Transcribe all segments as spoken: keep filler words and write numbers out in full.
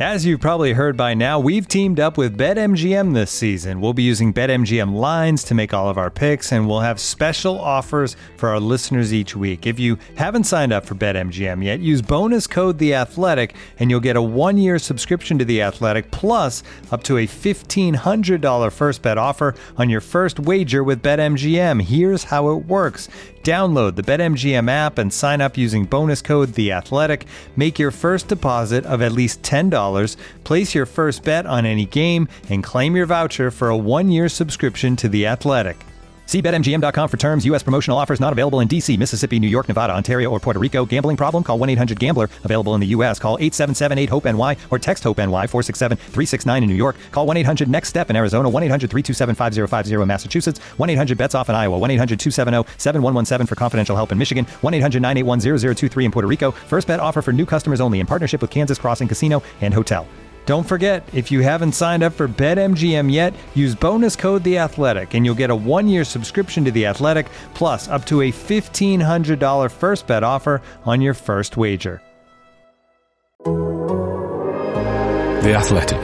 As you've probably heard by now, we've teamed up with BetMGM this season. We'll be using BetMGM lines to make all of our picks, and we'll have special offers for our listeners each week. If you haven't signed up for BetMGM yet, use bonus code The Athletic, and you'll get a one-year subscription to The Athletic, plus up to a fifteen hundred dollars first bet offer on your first wager with BetMGM. Here's how it works. Download the BetMGM app and sign up using bonus code The Athletic. Make your first deposit of at least ten dollars, place your first bet on any game, and claim your voucher for a one-year subscription to The Athletic. See Bet M G M dot com for terms. U S promotional offers not available in D C, Mississippi, New York, Nevada, Ontario, or Puerto Rico. Gambling problem? Call one eight hundred gambler. Available in the U S. Call eight seven seven eight hope N Y or text HOPE-NY four six seven three six nine in New York. Call one eight hundred next step in Arizona. one eight hundred three two seven five zero five zero in Massachusetts. one eight hundred bets off in Iowa. one eight hundred two seven zero seven one one seven for confidential help in Michigan. one eight hundred nine eight one zero zero two three in Puerto Rico. First bet offer for new customers only in partnership with Kansas Crossing Casino and Hotel. Don't forget, if you haven't signed up for BetMGM yet, use bonus code The Athletic, and you'll get a one-year subscription to The Athletic, plus up to a fifteen hundred dollars first bet offer on your first wager. The Athletic.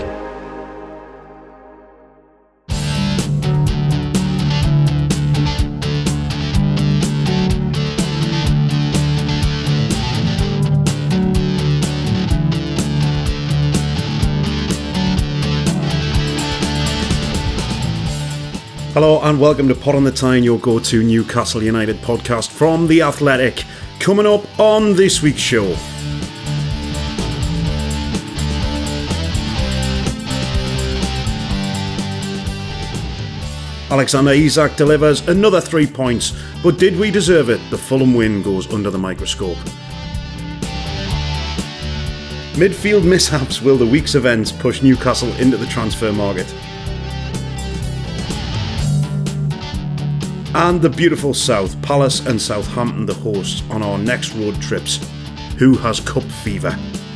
Hello and welcome to Pot on the Tyne, your go-to Newcastle United podcast from The Athletic. Coming up on this week's show. Alexander Isak delivers another three points, but did we deserve it? The Fulham win goes under the microscope. Midfield mishaps. Will the week's events push Newcastle into the transfer market? And the beautiful South, Palace and Southampton the hosts on our next road trips. Who has cup fever?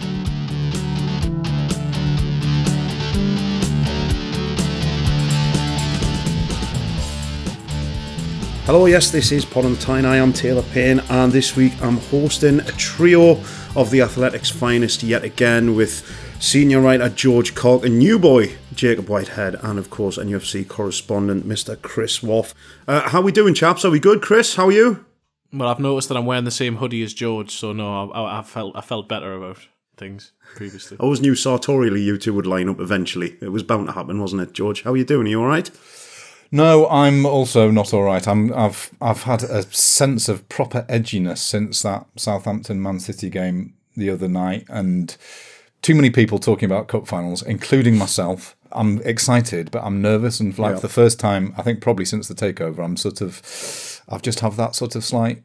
Hello, yes, this is Pot on the Tyne. I am Taylor Payne, and this week I'm hosting a trio of the Athletics' finest yet again with senior writer George Cork and new boy Jacob Whitehead, and of course N U F C correspondent Mister Chris Woff. Uh, how are we doing, chaps? Are we good, Chris? How are you? Well, I've noticed that I'm wearing the same hoodie as George, so no, I, I felt I felt better about things previously. I always knew sartorially you two would line up eventually. It was bound to happen, wasn't it, George? How are you doing? Are you all right? No, I'm also not all right. I'm, I've I've had a sense of proper edginess since that Southampton Man City game the other night, and too many people talking about cup finals, including myself. I'm excited, but I'm nervous, and like yeah. for the first time, I think probably since the takeover, I'm sort of, I've just have that sort of slight,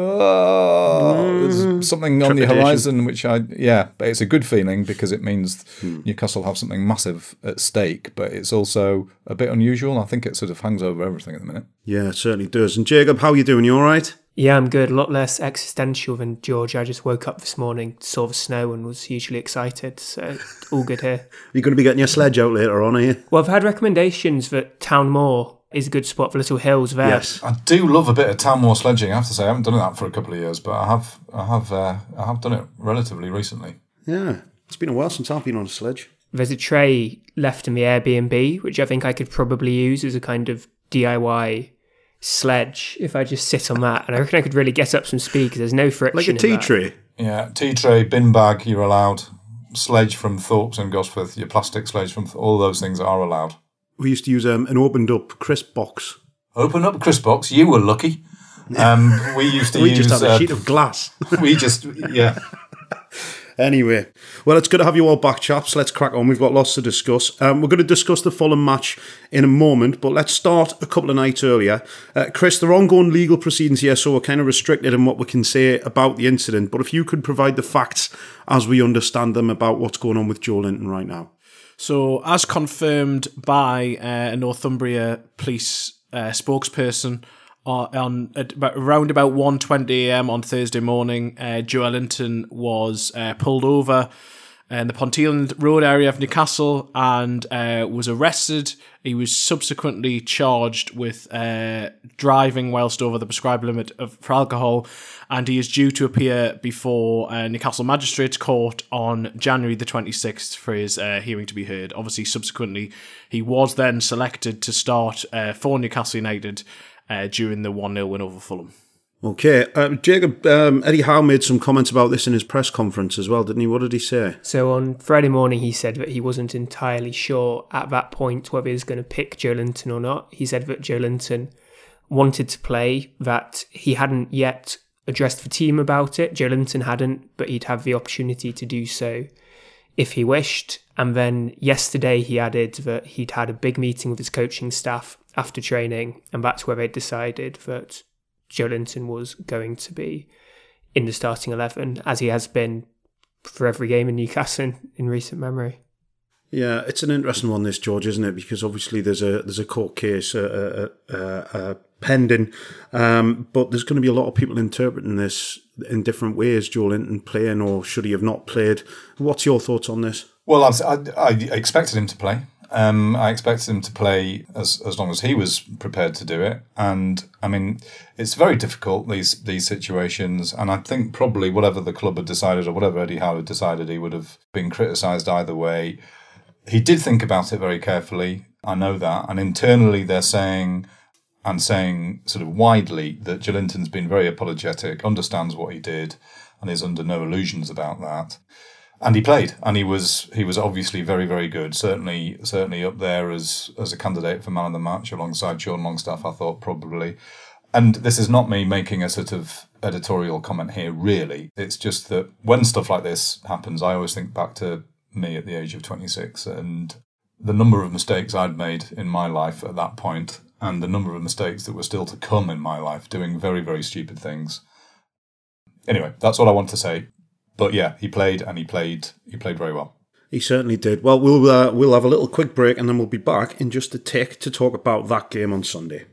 oh, there's something on the horizon, which I, yeah, but it's a good feeling because it means hmm. Newcastle have something massive at stake, but it's also a bit unusual. I think it sort of hangs over everything at the minute. Yeah, it certainly does. And Jacob, how are you doing? You all right? Yeah, I'm good. A lot less existential than George. I just woke up this morning, saw the snow and was hugely excited. So all good here. You're going to be getting your sledge out later on, are you? Well, I've had recommendations that Town Moor is a good spot for little hills there. Yes. I do love a bit of Town Moor sledging, I have to say. I haven't done that for a couple of years, but I have I have, uh, I have done it relatively recently. Yeah, it's been a while since I've been on a sledge. There's a tray left in the Airbnb, which I think I could probably use as a kind of D I Y sledge if I just sit on that, and I reckon I could really get up some speed because there's no friction. Like a tea tray. Yeah, tea tray, bin bag, you're allowed. Sledge from Thorpes and Gosforth, your plastic sledge from th- all those things are allowed. We used to use um, an opened up crisp box. Open up crisp box, you were lucky. Um, we used to we use. We just had uh, a sheet of glass. we just, yeah. Anyway, well, it's good to have you all back, chaps. Let's crack on. We've got lots to discuss. Um, we're going to discuss the Fulham match in a moment, but let's start a couple of nights earlier. Uh, Chris, there are ongoing legal proceedings here, so we're kind of restricted in what we can say about the incident. But if you could provide the facts as we understand them about what's going on with Joe Linton right now. So, as confirmed by uh, a Northumbria police uh, spokesperson, Uh, on at about, around about one twenty a.m. on Thursday morning, uh, Joe Linton was uh, pulled over in the Pontyland Road area of Newcastle and uh, was arrested. He was subsequently charged with uh, driving whilst over the prescribed limit of, for alcohol, and he is due to appear before uh, Newcastle Magistrates Court on January the twenty-sixth for his uh, hearing to be heard. Obviously, subsequently, he was then selected to start uh, for Newcastle United uh, during the one nil win over Fulham. Okay, uh, Jacob, um, Eddie Howe made some comments about this in his press conference as well, didn't he? What did he say? So on Friday morning, he said that he wasn't entirely sure at that point whether he was going to pick Joelinton or not. He said that Joelinton wanted to play, that he hadn't yet addressed the team about it. Joelinton hadn't, but he'd have the opportunity to do so if he wished. And then yesterday he added that he'd had a big meeting with his coaching staff after training, and that's where they decided that Joelinton was going to be in the starting eleven, as he has been for every game in Newcastle in, in recent memory. Yeah, it's an interesting one, this, George, isn't it? Because obviously there's a there's a court case uh, uh, uh, uh, pending, um, but there's going to be a lot of people interpreting this in different ways. Joelinton playing, or should he have not played? What's your thoughts on this? Well, I, I, I expected him to play. Um, I expected him to play as as long as he was prepared to do it. And, I mean, it's very difficult, these these situations. And I think probably whatever the club had decided or whatever Eddie Howe had decided, he would have been criticised either way. He did think about it very carefully. I know that. And internally they're saying, and saying sort of widely, that Joelinton's been very apologetic, understands what he did, and is under no illusions about that. And he played, and he was he was obviously very, very good. Certainly, certainly up there as as a candidate for man of the match alongside Sean Longstaff, I thought, probably. And this is not me making a sort of editorial comment here, really. It's just that when stuff like this happens, I always think back to me at the age of twenty-six and the number of mistakes I'd made in my life at that point, and the number of mistakes that were still to come in my life, doing very, very stupid things. Anyway, that's all I want to say. But yeah, he played, and he played he played very well. He certainly did. Well, we'll uh, we'll have a little quick break, and then we'll be back in just a tick to talk about that game on Sunday.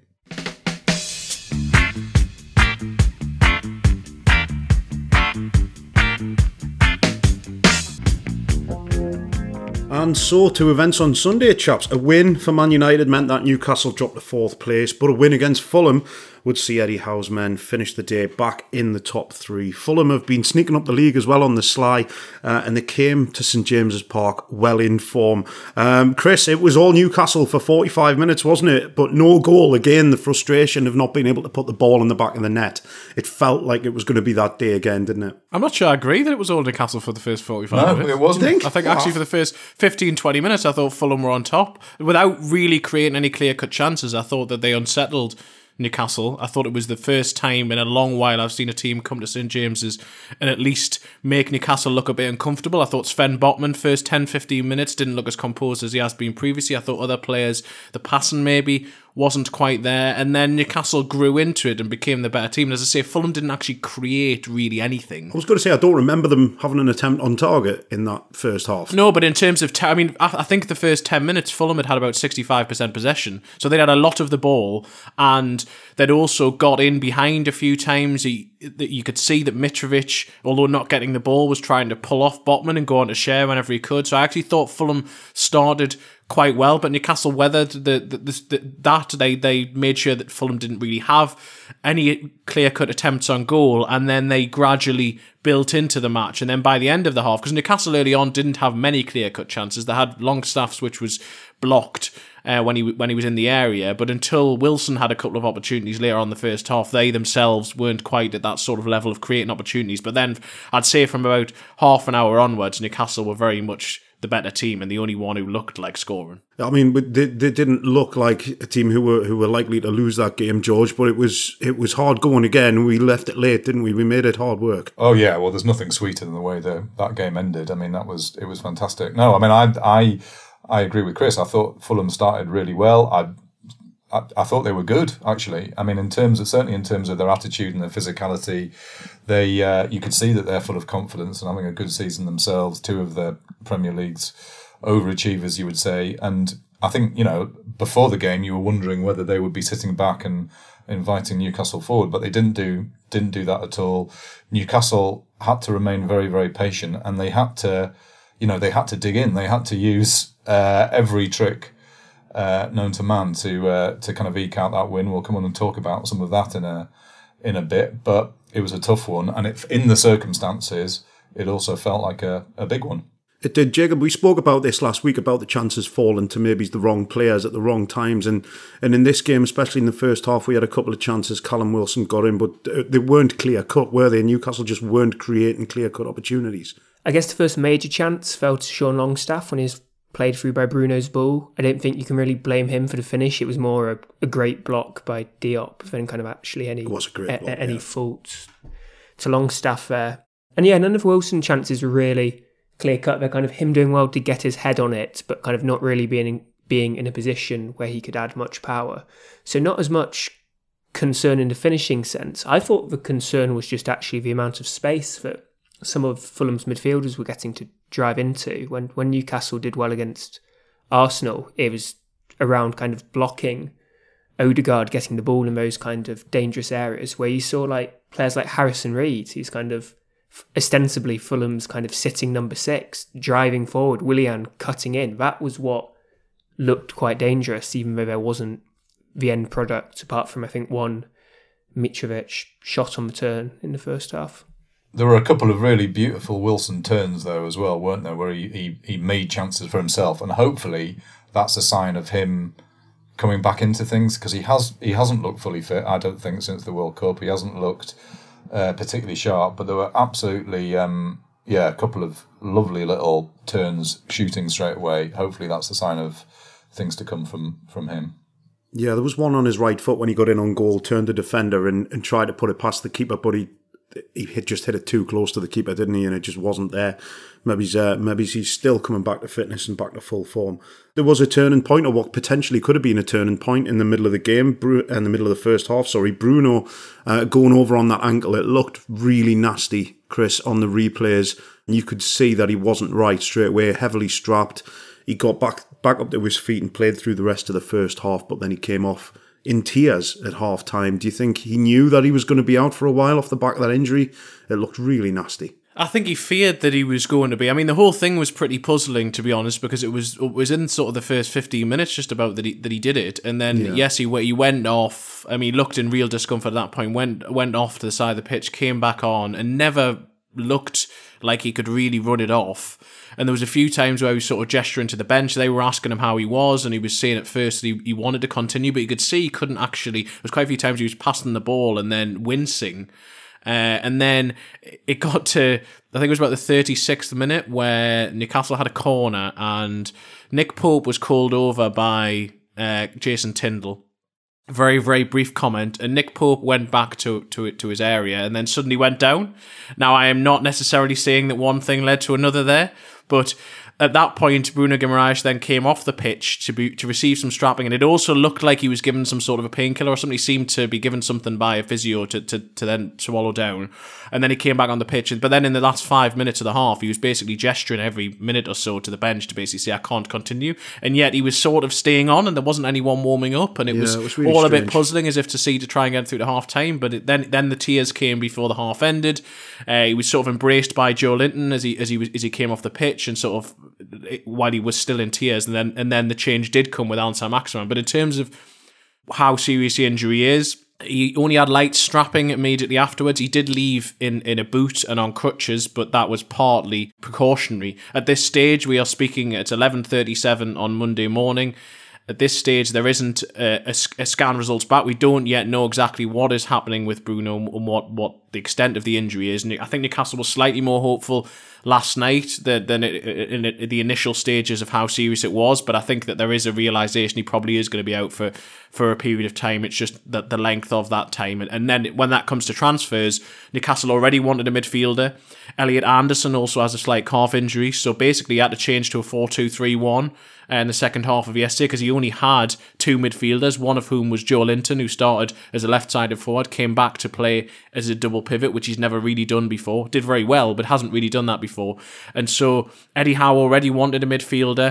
And so to events on Sunday, chaps. A win for Man United meant that Newcastle dropped to fourth place, but a win against Fulham would see Eddie Howe's men finish the day back in the top three. Fulham have been sneaking up the league as well on the sly, uh, and they came to St James's Park well in form. Um, Chris, it was all Newcastle for forty-five minutes, wasn't it? But no goal. Again, the frustration of not being able to put the ball in the back of the net. It felt like it was going to be that day again, didn't it? I'm not sure I agree that it was all Newcastle for the first forty-five No, minutes. it wasn't. Think? I think actually for the first fifteen, twenty minutes, I thought Fulham were on top. Without really creating any clear-cut chances, I thought that they unsettled Newcastle. I thought it was the first time in a long while I've seen a team come to St James's and at least make Newcastle look a bit uncomfortable. I thought Sven Botman, first ten, fifteen minutes, didn't look as composed as he has been previously. I thought other players, the passing maybe wasn't quite there, and then Newcastle grew into it and became the better team. And as I say, Fulham didn't actually create really anything. I was going to say, I don't remember them having an attempt on target in that first half. No, but in terms of, t- I mean, I, I think the first ten minutes, Fulham had had about sixty-five percent possession. So they'd had a lot of the ball, and they'd also got in behind a few times. He, you could see that Mitrovic, although not getting the ball, was trying to pull off Botman and go on to share whenever he could. So I actually thought Fulham started quite well, but Newcastle weathered the, the, the, the, that. They they made sure that Fulham didn't really have any clear-cut attempts on goal, and then they gradually built into the match. And then by the end of the half, because Newcastle early on didn't have many clear-cut chances, they had Longstaff's, which was blocked uh, when he when he was in the area, but until Wilson had a couple of opportunities later on the first half, they themselves weren't quite at that sort of level of creating opportunities. But then I'd say from about half an hour onwards, Newcastle were very much the better team and the only one who looked like scoring. I mean, they, they didn't look like a team who were who were likely to lose that game, George. But it was it was hard going again. We left it late, didn't we? We made it hard work. Oh yeah, well, there's nothing sweeter than the way the, that game ended. I mean, that was it was fantastic. No, I mean, I I I agree with Chris. I thought Fulham started really well. I. I, I thought they were good, actually. I mean, in terms of certainly in terms of their attitude and their physicality, they uh, you could see that they're full of confidence and having a good season themselves. Two of the Premier League's overachievers, you would say. And I think, you know, before the game, you were wondering whether they would be sitting back and inviting Newcastle forward, but they didn't do didn't do that at all. Newcastle had to remain very, very patient, and they had to. you know, they had to dig in. They had to use uh, every trick uh, known to man to uh, to kind of eke out that win. We'll come on and talk about some of that in a in a bit, but it was a tough one, and it, in the circumstances, it also felt like a, a big one. It did, Jacob. We spoke about this last week about the chances falling to maybe the wrong players at the wrong times, and and in this game, especially in the first half, we had a couple of chances. Callum Wilson got in, but they weren't clear cut, were they? Newcastle just weren't creating clear cut opportunities. I guess the first major chance fell to Sean Longstaff when he was played through by Bruno's ball. I don't think you can really blame him for the finish. It was more a, a great block by Diop than kind of actually any it was a great a, block, any yeah. faults to Longstaff there. And yeah, none of Wilson's chances were really clear cut. They're kind of him doing well to get his head on it, but kind of not really being in, being in a position where he could add much power. So not as much concern in the finishing sense. I thought the concern was just actually the amount of space that some of Fulham's midfielders were getting to drive into. When when Newcastle did well against Arsenal, it was around kind of blocking Odegaard getting the ball in those kind of dangerous areas where you saw like players like Harrison Reed, who's kind of ostensibly Fulham's kind of sitting number six, driving forward, Willian cutting in. That was what looked quite dangerous, even though there wasn't the end product, apart from, I think, one Mitrovic shot on the turn in the first half. There were a couple of really beautiful Wilson turns, though, as well, weren't there, where he, he, he made chances for himself. And hopefully that's a sign of him coming back into things, because he, has, he hasn't looked fully fit, I don't think, since the World Cup. He hasn't looked uh, particularly sharp, but there were absolutely, um, yeah, a couple of lovely little turns shooting straight away. Hopefully that's a sign of things to come from, from him. Yeah, there was one on his right foot when he got in on goal, turned the defender and, and tried to put it past the keeper, but he he hit, just hit it too close to the keeper, didn't he? And it just wasn't there. Maybe he's, uh, maybe he's still coming back to fitness and back to full form. There was a turning point, or what potentially could have been a turning point in the middle of the game, in the middle of the first half, sorry. Bruno uh, going over on that ankle. It looked really nasty, Chris, on the replays. And you could see that he wasn't right straight away, heavily strapped. He got back back up to his feet and played through the rest of the first half, but then he came off in tears at half time. Do you think he knew that he was going to be out for a while off the back of that injury? It looked really nasty. I think he feared that he was going to be. I mean, the whole thing was pretty puzzling, to be honest, because it was it was in sort of the first fifteen minutes just about that he that he did it, and then yeah. yes, he he went off. I mean, he looked in real discomfort at that point. Went went off to the side of the pitch, came back on, and never looked like he could really run it off. And there was a few times where he was sort of gesturing to the bench. They were asking him how he was, and he was saying at first that he, he wanted to continue, but you could see he couldn't actually. There was quite a few times he was passing the ball and then wincing. Uh, and then it got to, I think it was about the thirty-sixth minute, where Newcastle had a corner and Nick Pope was called over by uh, Jason Tindall. Very, very brief comment, and Nick Pope went back to, to to his area and then suddenly went down. Now, I am not necessarily saying that one thing led to another there, but at that point, Bruno Guimaraes then came off the pitch to be, to receive some strapping, and it also looked like he was given some sort of a painkiller or something. He seemed to be given something by a physio to, to, to then swallow down, and then he came back on the pitch. But then in the last five minutes of the half, he was basically gesturing every minute or so to the bench to basically say, I can't continue, and yet he was sort of staying on, and there wasn't anyone warming up, and it, yeah, was, it was really all strange. A bit puzzling, as if to see to try and get through the half time. But it, then then the tears came before the half ended. Uh, he was sort of embraced by Joe Linton as he as he was, as he came off the pitch, and sort of while he was still in tears, and then and then the change did come with Allan Saint-Maximin. But in terms of how serious the injury is, he only had light strapping immediately afterwards. He did leave in, in a boot and on crutches, but that was partly precautionary. At this stage, we are speaking at eleven thirty-seven on Monday morning. At this stage, there isn't a, a, a scan results back. We don't yet know exactly what is happening with Bruno and what, what the extent of the injury is. And I think Newcastle was slightly more hopeful last night than, than in the initial stages of how serious it was. But I think that there is a realisation he probably is going to be out for, for a period of time. It's just that the length of that time. And, and then when that comes to transfers, Newcastle already wanted a midfielder. Elliot Anderson also has a slight calf injury. So basically he had to change to a four two three one in the second half of yesterday, because he only had two midfielders, one of whom was Joe Linton, who started as a left-sided forward, came back to play as a double pivot, which he's never really done before. Did very well, but hasn't really done that before. And so Eddie Howe already wanted a midfielder.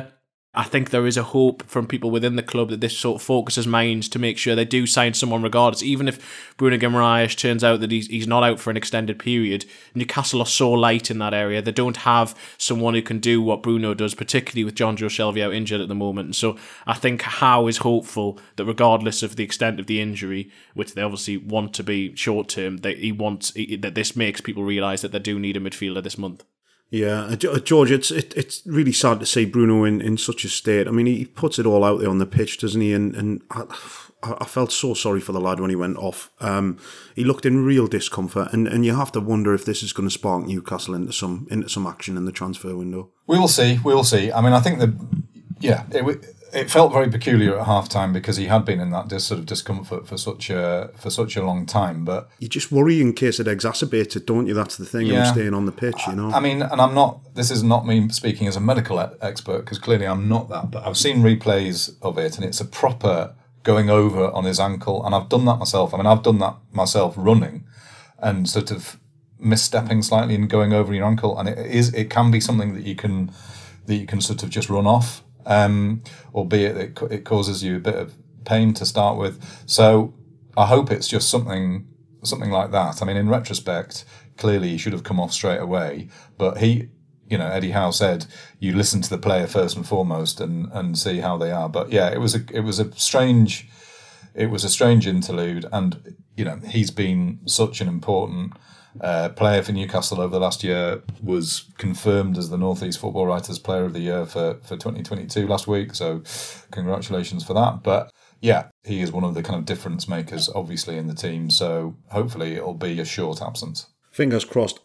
I think there is a hope from people within the club that this sort of focuses minds to make sure they do sign someone regardless. Even if Bruno Guimaraes turns out that he's he's not out for an extended period, Newcastle are so light in that area. They don't have someone who can do what Bruno does, particularly with Jonjo Shelvey out injured at the moment. And so I think Howe is hopeful that regardless of the extent of the injury, which they obviously want to be short term, that he wants that this makes people realise that they do need a midfielder this month. Yeah, George, it's it, it's really sad to see Bruno in, in such a state. I mean, he puts it all out there on the pitch, doesn't he? And and I, I felt so sorry for the lad when he went off. Um, he looked in real discomfort, and, and you have to wonder if this is going to spark Newcastle into some into some action in the transfer window. We will see. We will see. I mean, I think that yeah, it it felt very peculiar at half time because he had been in that dis, sort of discomfort for such a for such a long time. But you just worry in case it exacerbates it, don't you? That's the thing. Yeah. I'm staying on the pitch, you know. I mean, and I'm not. This is not me speaking as a medical e- expert because clearly I'm not that. But I've seen replays of it, and it's a proper going over on his ankle, and I've done that myself. I mean, I've done that myself running, and sort of misstepping slightly and going over your ankle, and it is it can be something that you can that you can sort of just run off. Um, albeit it, it causes you a bit of pain to start with. So I hope it's just something something like that. I mean, in retrospect, clearly he should have come off straight away. But he, you know, Eddie Howe said, you listen to the player first and foremost and, and see how they are. But yeah, it was a it was a strange it was a strange interlude, and you know he's been such an important Uh, player for Newcastle over the last year, was confirmed as the North East Football Writers Player of the Year for, for twenty twenty-two last week, so congratulations for that. But yeah, he is one of the kind of difference makers obviously in the team, so hopefully it'll be a short absence. Fingers crossed.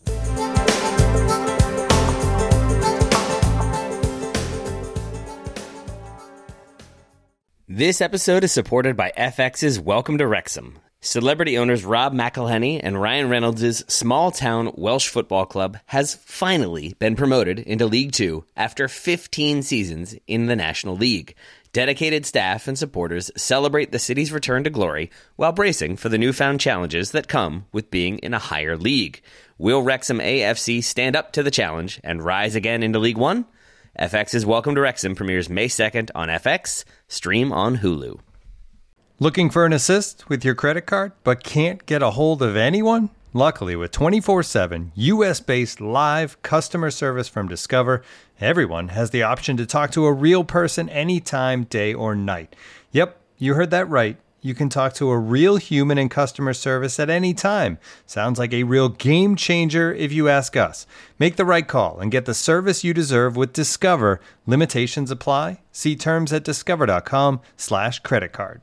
This episode is supported by F X's Welcome to Wrexham. Celebrity owners Rob McElhenney and Ryan Reynolds' small-town Welsh football club has finally been promoted into League Two after fifteen seasons in the National League. Dedicated staff and supporters celebrate the city's return to glory while bracing for the newfound challenges that come with being in a higher league. Will Wrexham A F C stand up to the challenge and rise again into League One? F X's Welcome to Wrexham premieres May second on F X, stream on Hulu. Looking for an assist with your credit card, but can't get a hold of anyone? Luckily, with twenty-four seven U S-based live customer service from Discover, everyone has the option to talk to a real person anytime, day or night. Yep, you heard that right. You can talk to a real human in customer service at any time. Sounds like a real game changer if you ask us. Make the right call and get the service you deserve with Discover. Limitations apply. See terms at discover.com slash credit card.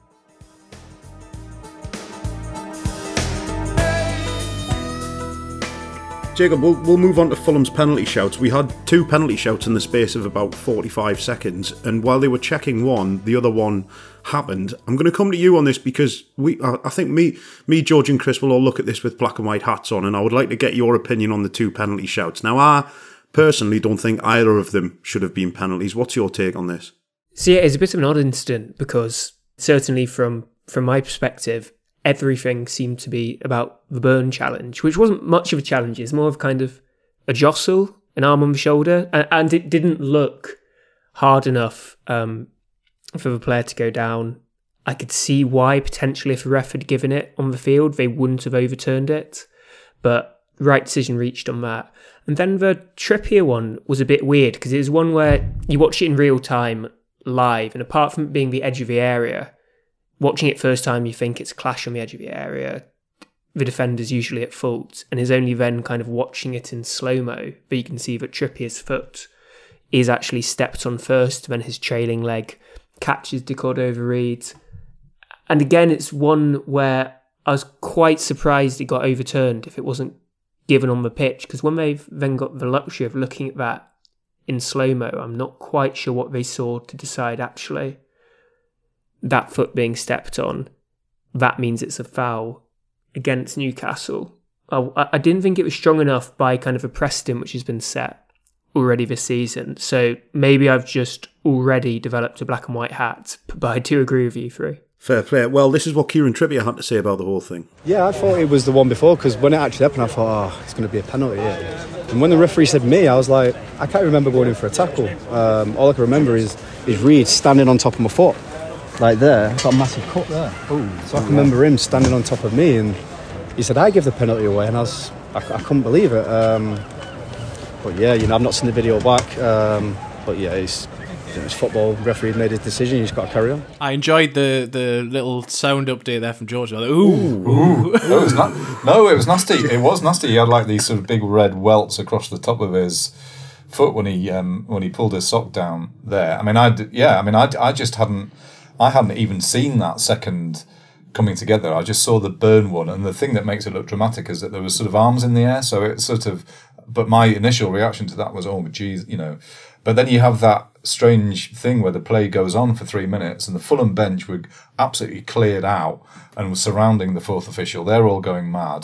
Jacob, we'll, we'll move on to Fulham's penalty shouts. We had two penalty shouts in the space of about forty-five seconds, and while they were checking one, the other one happened. I'm going to come to you on this because we, I think me, me, George and Chris will all look at this with black and white hats on, and I would like to get your opinion on the two penalty shouts. Now, I personally don't think either of them should have been penalties. What's your take on this? So yeah, it's a bit of an odd incident because certainly from from my perspective, everything seemed to be about the Burn challenge, which wasn't much of a challenge. It's more of kind of a jostle, an arm on the shoulder, and, and it didn't look hard enough um, for the player to go down. I could see why potentially if the ref had given it on the field, they wouldn't have overturned it, but right decision reached on that. And then the Trippier one was a bit weird because it was one where you watch it in real time live, and apart from it being the edge of the area, watching it first time, you think it's a clash on the edge of the area. The defender's usually at fault, and is only then kind of watching it in slow-mo, but you can see that Trippier's foot is actually stepped on first, then his trailing leg catches De Cordova-Reid. And again, it's one where I was quite surprised it got overturned if it wasn't given on the pitch, because when they've then got the luxury of looking at that in slow-mo, I'm not quite sure what they saw to decide actually. That foot being stepped on, that means it's a foul against Newcastle. I, I didn't think it was strong enough by kind of a precedent which has been set already this season. So maybe I've just already developed a black and white hat, but I do agree with you three. Fair play. Well, this is what Kieran Trippier had to say about the whole thing. Yeah, I thought it was the one before, because when it actually happened, I thought, oh, it's going to be a penalty here. And when the referee said me, I was like, I can't remember going in for a tackle. Um, all I can remember is, is Reed standing on top of my foot, like there. Got a massive cut there. Ooh, so I can remember him standing on top of me, and he said, I give the penalty away, and I was, I, I couldn't believe it. Um, but yeah, you know, I've not seen the video back, um, but yeah, it's... It's football. Referee made his decision. You just got to carry on. I enjoyed the, the little sound update there from George. Like, ooh, ooh. ooh. No, it was not, no, it was nasty. It was nasty. He had like these sort of big red welts across the top of his foot when he um, when he pulled his sock down there. I mean, I yeah. I mean, I, I just hadn't I hadn't even seen that second coming together. I just saw the burn one, and the thing that makes it look dramatic is that there was sort of arms in the air. So it's sort of. But my initial reaction to that was, oh, geez, you know. But then you have that strange thing where the play goes on for three minutes and the Fulham bench were absolutely cleared out and was surrounding the fourth official. They're all going mad.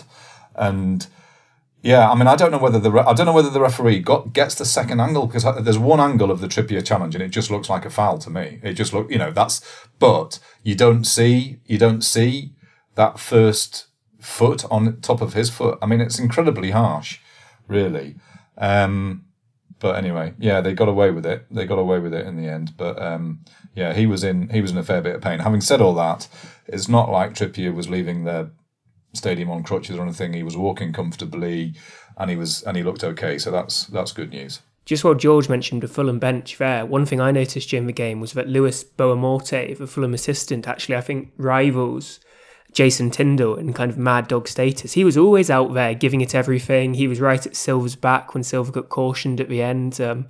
And yeah, I mean, I don't know whether the re- I don't know whether the referee got gets the second angle, because there's one angle of the Trippier challenge and it just looks like a foul to me. It just look, you know, that's, but you don't see, you don't see that first foot on top of his foot. I mean, it's incredibly harsh, really. Um, But anyway, yeah, they got away with it. They got away with it in the end. But um, yeah, he was in he was in a fair bit of pain. Having said all that, it's not like Trippier was leaving the stadium on crutches or anything. He was walking comfortably, and he was and he looked okay. So that's that's good news. Just while George mentioned the Fulham bench there, one thing I noticed during the game was that Lewis Boamorte, the Fulham assistant, actually I think rivals Jason Tindall in kind of mad dog status. He was always out there giving it everything. He was right at Silva's back when Silva got cautioned at the end. Um,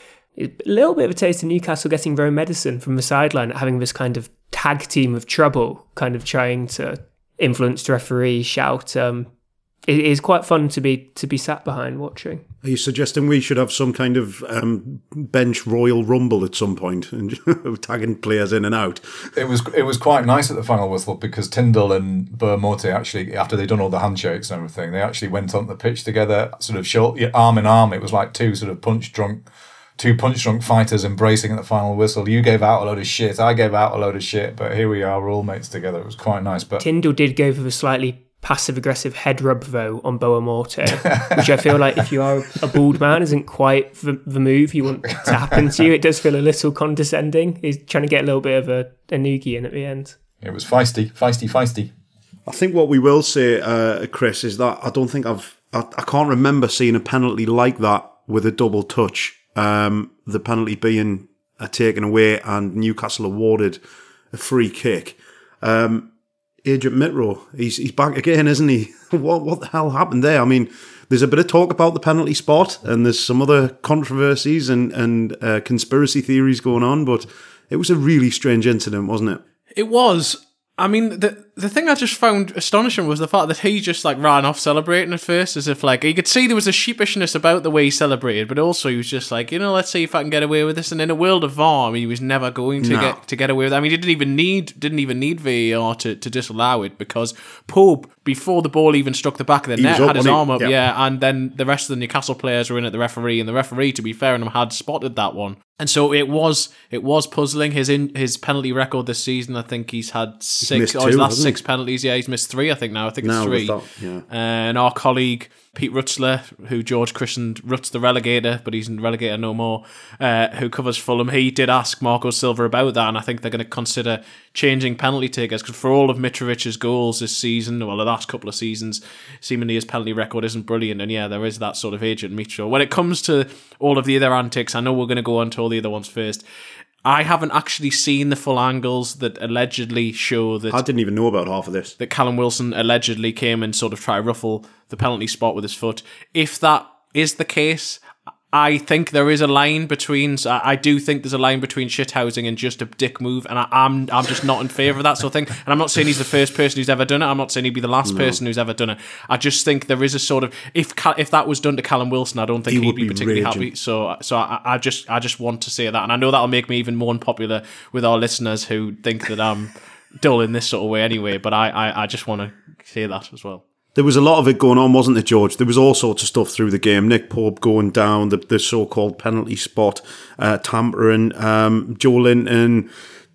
a little bit of a taste of Newcastle getting their own medicine from the sideline, having this kind of tag team of trouble, kind of trying to influence the referee, shout. Um, it is quite fun to be to be sat behind watching. Are you suggesting we should have some kind of um, bench Royal Rumble at some point and tagging players in and out? It was it was quite nice at the final whistle, because Tyndall and Boamorte actually, after they'd done all the handshakes and everything, they actually went on the pitch together, sort of short, arm in arm. It was like two sort of punch drunk, two punch drunk fighters embracing at the final whistle. You gave out a load of shit, I gave out a load of shit, but here we are, we're all mates together. It was quite nice. But Tyndall did go for the slightly passive-aggressive head rub, though, on Boamorte, which I feel like if you are a bald man isn't quite the, the move you want to happen to you. It does feel a little condescending. He's trying to get a little bit of a, a noogie in at the end. It was feisty, feisty, feisty. I think what we will say, uh, Chris, is that I don't think I've... I, I can't remember seeing a penalty like that with a double touch. Um, the penalty being uh, taken away and Newcastle awarded a free kick. Um Agent Mitro, he's he's back again, isn't he? What what the hell happened there? I mean, there's a bit of talk about the penalty spot, and there's some other controversies and and uh, conspiracy theories going on, but it was a really strange incident, wasn't it? It was. I mean, the the thing I just found astonishing was the fact that he just like ran off celebrating at first, as if like you could see there was a sheepishness about the way he celebrated, but also he was just like, you know, let's see if I can get away with this. And in a world of V A R, he was never going to no. get to get away with it. I mean, he didn't even need didn't even need V A R to, to disallow it, because Pope, before the ball even struck the back of the he net, up, had his arm up, yeah. yeah, and then the rest of the Newcastle players were in at the referee, and the referee, to be fair enough, had spotted that one. And so it was it was puzzling. His in his penalty record this season, I think he's had six He's or his two, last hasn't six he? penalties. Yeah, he's missed three, I think now. I think No, it's three. that, yeah. Uh, and our colleague Pete Rutzler, who George christened Rutz the Relegator, but he's in Relegator no more, uh, who covers Fulham, he did ask Marco Silva about that, and I think they're going to consider changing penalty takers, because for all of Mitrovic's goals this season, well, the last couple of seasons, seemingly his penalty record isn't brilliant, and yeah, there is that sort of agent Mitro. When it comes to all of the other antics, I know we're going to go on to all the other ones first. I haven't actually seen the full angles that allegedly show that... I didn't even know about half of this. That Callum Wilson allegedly came and sort of tried to ruffle the penalty spot with his foot. If that is the case, I think there is a line between... I do think there's a line between shithousing and just a dick move, and I, I'm I'm just not in favour of that sort of thing. And I'm not saying he's the first person who's ever done it. I'm not saying he'd be the last no. person who's ever done it. I just think there is a sort of... If if that was done to Callum Wilson, I don't think he he'd be, be particularly raging. happy. So so I, I just I just want to say that. And I know that'll make me even more unpopular with our listeners who think that I'm dull in this sort of way anyway, but I, I, I just want to say that as well. There was a lot of it going on, wasn't it, George? There was all sorts of stuff through the game. Nick Pope going down, the, the so-called penalty spot, uh, tampering, um, Joe Linton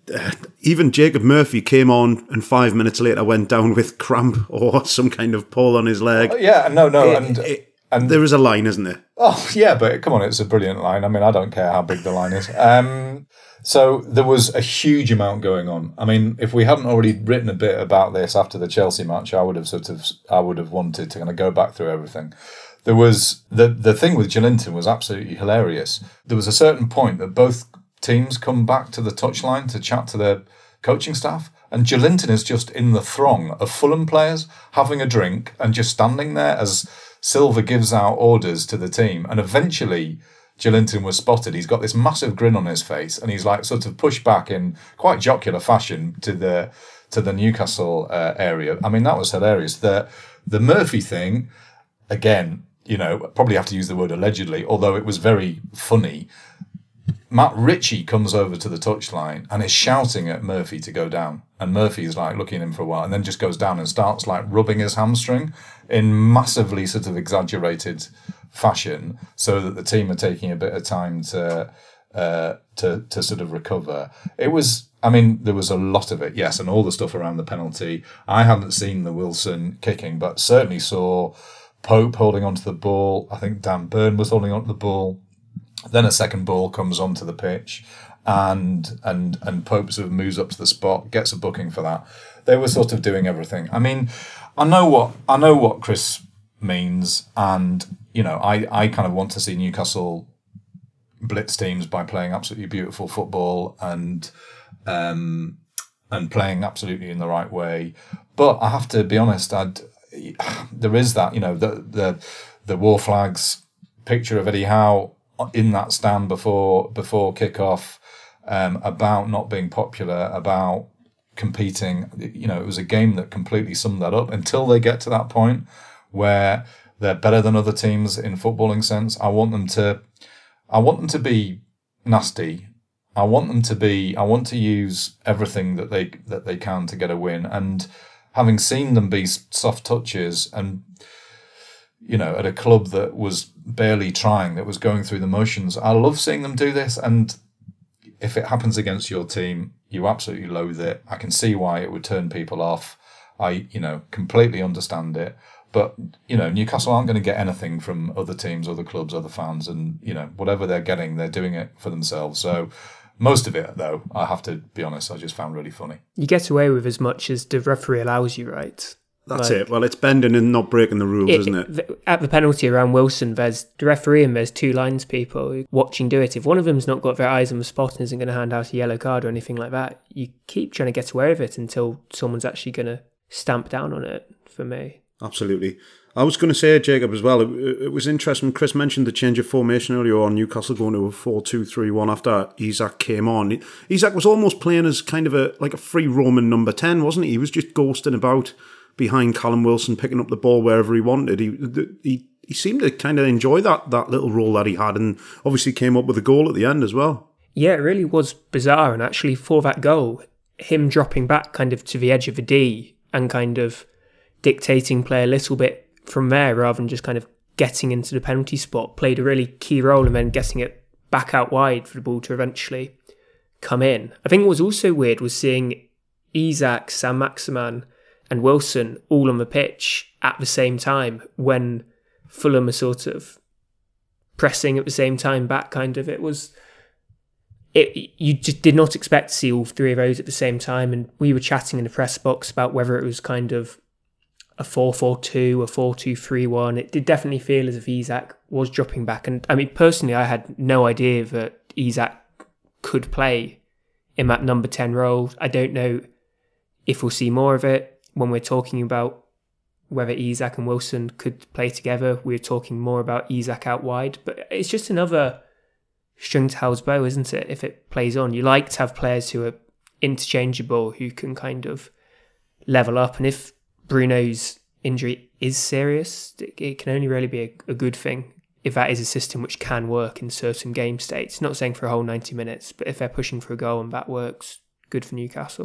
uh, even Jacob Murphy came on and five minutes later went down with cramp or some kind of pull on his leg. Oh, yeah, no, no. It, and, it, and there is a line, isn't there? Oh, yeah, but come on, it's a brilliant line. I mean, I don't care how big the line is. Um, so there was a huge amount going on. I mean, if we hadn't already written a bit about this after the Chelsea match, I would have sort of, I would have wanted to kind of go back through everything. There was, the, the thing with Joelinton was absolutely hilarious. There was a certain point that both teams come back to the touchline to chat to their coaching staff, and Joelinton is just in the throng of Fulham players having a drink and just standing there as Silva gives out orders to the team. And eventually Joelinton was spotted. He's got this massive grin on his face, and he's like sort of pushed back in quite jocular fashion to the to the Newcastle uh, area. I mean, that was hilarious. The the Murphy thing, again, you know, probably have to use the word allegedly, although it was very funny. Matt Ritchie comes over to the touchline and is shouting at Murphy to go down. And Murphy's like looking at him for a while and then just goes down and starts like rubbing his hamstring in massively sort of exaggerated fashion so that the team are taking a bit of time to uh, to to sort of recover. It was, I mean, there was a lot of it, yes, and all the stuff around the penalty. I hadn't seen the Wilson kicking, but certainly saw Pope holding onto the ball. I think Dan Burn was holding onto the ball. Then a second ball comes onto the pitch, and and and Pope sort of moves up to the spot, gets a booking for that. They were sort of doing everything. I mean, I know what I know what Chris means, and you know, I, I kind of want to see Newcastle blitz teams by playing absolutely beautiful football and um and playing absolutely in the right way. But I have to be honest, I'd there is that, you know, the the the war flags picture of Eddie Howe in that stand before before kickoff, um, about not being popular, about competing. You know, it was a game that completely summed that up. Until they get to that point where they're better than other teams in footballing sense, I want them to, I want them to be nasty. I want them to be. I want to use everything that they that they can to get a win. And having seen them be soft touches and, you know, at a club that was barely trying, that was going through the motions, I love seeing them do this. And if it happens against your team, you absolutely loathe it. I can see why it would turn people off. I, you know, completely understand it. But, you know, Newcastle aren't going to get anything from other teams, other clubs, other fans. And, you know, whatever they're getting, they're doing it for themselves. So most of it, though, I have to be honest, I just found really funny. You get away with as much as the referee allows you, right? That's like, it. Well, it's bending and not breaking the rules, it, isn't it? At the penalty around Wilson, there's the referee and there's two lines people watching do it. If one of them's not got their eyes on the spot and isn't going to hand out a yellow card or anything like that, you keep trying to get away with it until someone's actually going to stamp down on it, for me. Absolutely. I was going to say, Jacob, as well, it, it was interesting. Chris mentioned the change of formation earlier on, Newcastle going to a four two three one after Isak came on. Isak was almost playing as kind of a like a free roaming number ten, wasn't he? He was just ghosting about behind Callum Wilson, picking up the ball wherever he wanted. He he he seemed to kind of enjoy that that little role that he had, and obviously came up with a goal at the end as well. Yeah, it really was bizarre. And actually, for that goal, him dropping back kind of to the edge of the D and kind of dictating play a little bit from there rather than just kind of getting into the penalty spot played a really key role, and then getting it back out wide for the ball to eventually come in. I think what was also weird was seeing Isak, Saint-Maximin and Wilson all on the pitch at the same time when Fulham are sort of pressing at the same time back, kind of. It was... It, you just did not expect to see all three of those at the same time, and we were chatting in the press box about whether it was kind of a four four two, a four two three one. It did definitely feel as if Isak was dropping back. And I mean, personally, I had no idea that Isak could play in that number ten role. I don't know if we'll see more of it when we're talking about whether Isak and Wilson could play together. We're talking more about Isak out wide, but it's just another string to Howe's bow, isn't it? If it plays on, you like to have players who are interchangeable, who can kind of level up. And if Bruno's injury is serious, it can only really be a, a good thing if that is a system which can work in certain game states. Not saying for a whole ninety minutes, but if they're pushing for a goal and that works, good for Newcastle.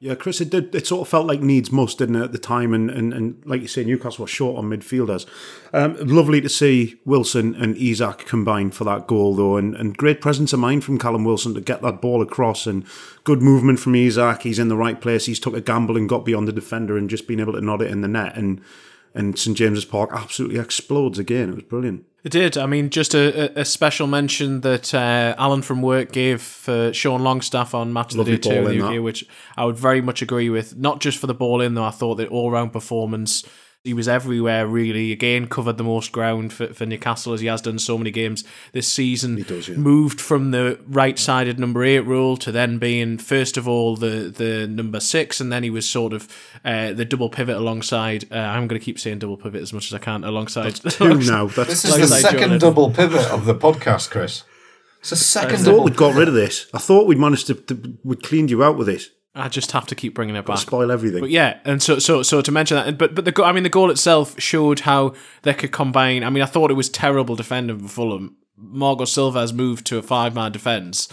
Yeah, Chris, it did. It sort of felt like needs must, didn't it, at the time? And and, and like you say, Newcastle were short on midfielders. Um, lovely to see Wilson and Isak combine for that goal, though, and, and great presence of mind from Callum Wilson to get that ball across, and good movement from Isak. He's in the right place. He's took a gamble and got beyond the defender and just been able to nod it in the net. And and St James's Park absolutely explodes again. It was brilliant. It did. I mean, just a, a special mention that uh, Alan from work gave for Sean Longstaff on Match of the Day two in the U K, which I would very much agree with. Not just for the ball in, though. I thought the all-round performance, he was everywhere, really. Again, covered the most ground for, for Newcastle, as he has done so many games this season. He does, yeah. Moved from the right-sided number eight role to then being, first of all, the, the number six, and then he was sort of uh, the double pivot alongside, uh, I'm going to keep saying double pivot as much as I can, alongside... That's two now. That's this is the second Jordan. double pivot of the podcast, Chris. It's a second I thought double we'd got rid of this. I thought we'd managed to, to we'd cleaned you out with this. I just have to keep bringing it back. Spoil everything. But yeah, and so so so to mention that, but but the I mean the goal itself showed how they could combine. I mean, I thought it was terrible defending for Fulham. Margot Silva has moved to a five-man defence,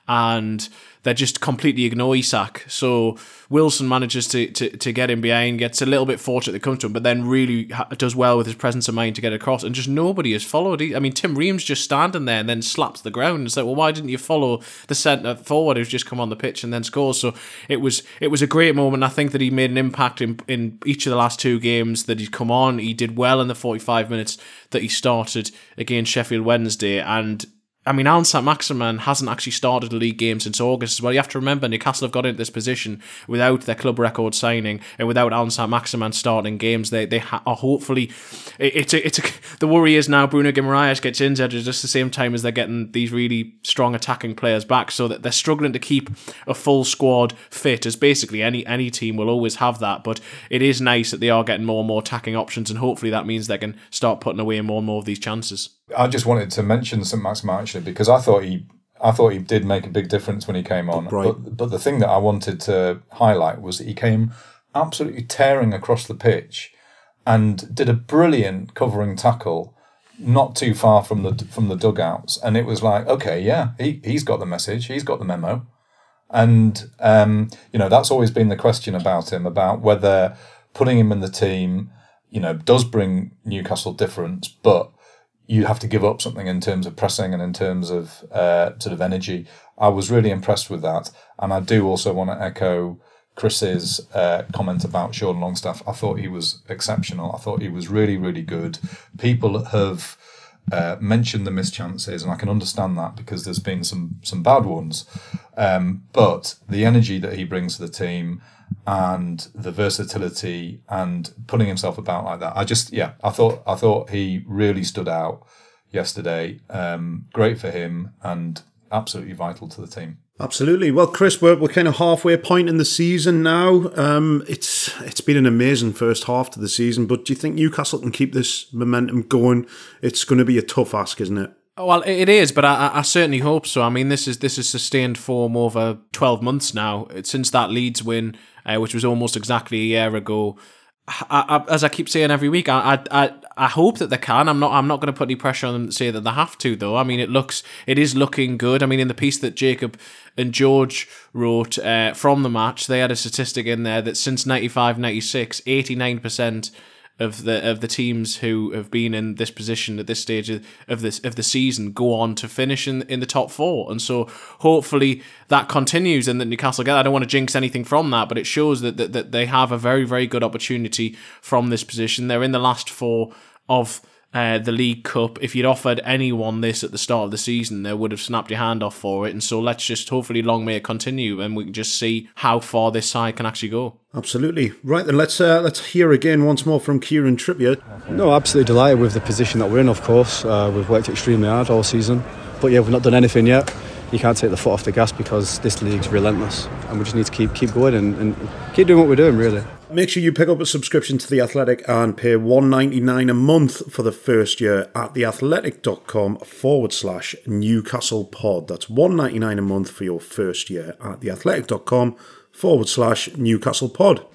and they just completely ignore Isak. So Wilson manages to, to, to get in behind, gets a little bit fortunate that comes to him, but then really ha- does well with his presence of mind to get across, and just nobody has followed. He, I mean, Tim Ream's just standing there and then slaps the ground. It's like, well, why didn't you follow the centre forward who's just come on the pitch and then scores? So it was it was a great moment. I think that he made an impact in, in each of the last two games that he'd come on. He did well in the forty-five minutes that he started against Sheffield Wednesday, and I mean, Alan Saint-Maximin hasn't actually started a league game since August as well. You have to remember, Newcastle have got into this position without their club record signing and without Alan Saint-Maximin starting games. They they ha- are hopefully... It, it's a, it's a, the worry is now Bruno Guimaraes gets injured at just the same time as they're getting these really strong attacking players back, so that they're struggling to keep a full squad fit, as basically any, any team will always have that. But it is nice that they are getting more and more attacking options, and hopefully that means they can start putting away more and more of these chances. I just wanted to mention Saint-Maximin actually, because I thought he, I thought he did make a big difference when he came on. Right. But, but the thing that I wanted to highlight was that he came absolutely tearing across the pitch and did a brilliant covering tackle, not too far from the from the dugouts. And it was like, okay, yeah, he he's got the message, he's got the memo, and um, you know, that's always been the question about him, about whether putting him in the team, you know, does bring Newcastle difference, but you have to give up something in terms of pressing and in terms of uh, sort of energy. I was really impressed with that. And I do also want to echo Chris's uh, comment about Sean Longstaff. I thought he was exceptional. I thought he was really, really good. People have uh, mentioned the missed chances, and I can understand that because there's been some some bad ones. Um, but the energy that he brings to the team and the versatility and putting himself about like that, I just yeah, I thought I thought he really stood out yesterday. Um, great for him and absolutely vital to the team. Absolutely. Well, Chris, we're we're kind of halfway point in the season now. Um, it's it's been an amazing first half to the season, but do you think Newcastle can keep this momentum going? It's going to be a tough ask, isn't it? Well, it is, but I, I certainly hope so. I mean, this is this is sustained form over twelve months now. Since that Leeds win, uh, which was almost exactly a year ago. I, I, as I keep saying every week, I, I I hope that they can. I'm not I'm not going to put any pressure on them to say that they have to, though. I mean, it looks it is looking good. I mean, in the piece that Jacob and George wrote uh, from the match, they had a statistic in there that since ninety-five ninety-six, eighty-nine percent of the of the teams who have been in this position at this stage of, of this of the season go on to finish in in the top four, and so hopefully that continues and that Newcastle get. I don't want to jinx anything from that, but it shows that that, that they have a very very good opportunity from this position. They're in the last four of Uh, the League Cup. If you'd offered anyone this at the start of the season, they would have snapped your hand off for it. And so let's just hopefully long may it continue, and we can just see how far this side can actually go. Absolutely. Right then, let's uh, let's hear again once more from Kieran Trippier. No, absolutely delighted with the position that we're in. Of course, uh, we've worked extremely hard all season, but yeah, we've not done anything yet. You can't take the foot off the gas because this league's relentless, and we just need to keep keep going and, and keep doing what we're doing, really. Make sure you pick up a subscription to The Athletic and pay one pound ninety-nine a month for the first year at theathletic.com forward slash Newcastle pod. That's one pound ninety-nine a month for your first year at theathletic.com forward slash Newcastle pod.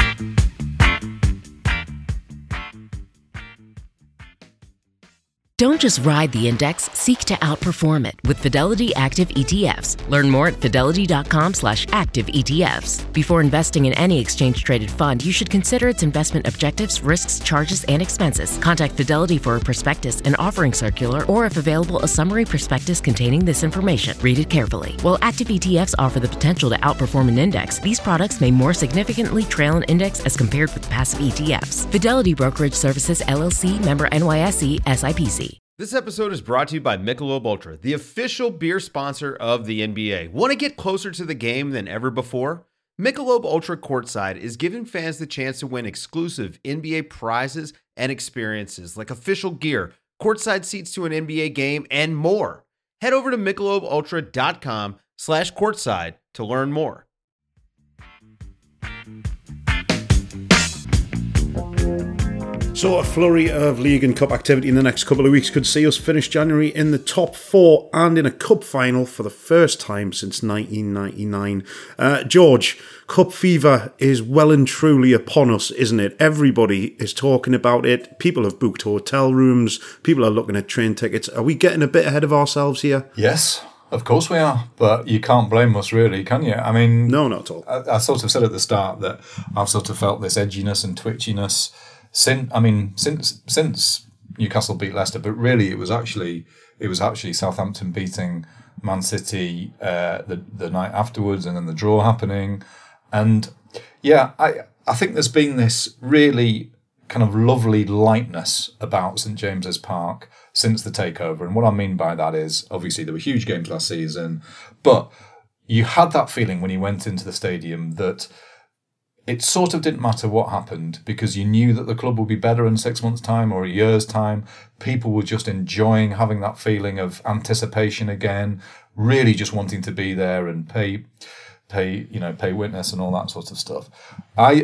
Don't Don't just ride the index, seek to outperform it with Fidelity Active E T Fs. Learn more at fidelity.com slash active ETFs. Before investing in any exchange-traded fund, you should consider its investment objectives, risks, charges, and expenses. Contact Fidelity for a prospectus, an offering circular, or if available, a summary prospectus containing this information. Read it carefully. While active E T Fs offer the potential to outperform an index, these products may more significantly trail an index as compared with passive E T Fs. Fidelity Brokerage Services, L L C, member N Y S E, S I P C. This episode is brought to you by Michelob Ultra, the official beer sponsor of the N B A. Want to get closer to the game than ever before? Michelob Ultra Courtside is giving fans the chance to win exclusive N B A prizes and experiences like official gear, courtside seats to an N B A game, and more. Head over to michelobultra.com slash courtside to learn more. So a flurry of League and Cup activity in the next couple of weeks could see us finish January in the top four and in a Cup final for the first time since nineteen ninety-nine. Uh, George, Cup fever is well and truly upon us, isn't it? Everybody is talking about it. People have booked hotel rooms. People are looking at train tickets. Are we getting a bit ahead of ourselves here? Yes, of course we are. But you can't blame us really, can you? I mean... No, not at all. I, I sort of said at the start that I've sort of felt this edginess and twitchiness Since I mean, since since Newcastle beat Leicester, but really it was actually it was actually Southampton beating Man City uh, the the night afterwards, and then the draw happening, and yeah, I I think there's been this really kind of lovely lightness about St James's Park since the takeover, and what I mean by that is obviously there were huge games last season, but you had that feeling when you went into the stadium that it sort of didn't matter what happened because you knew that the club would be better in six months' time or a year's time. People were just enjoying having that feeling of anticipation again, really just wanting to be there and pay, pay, you know, pay witness and all that sort of stuff. I,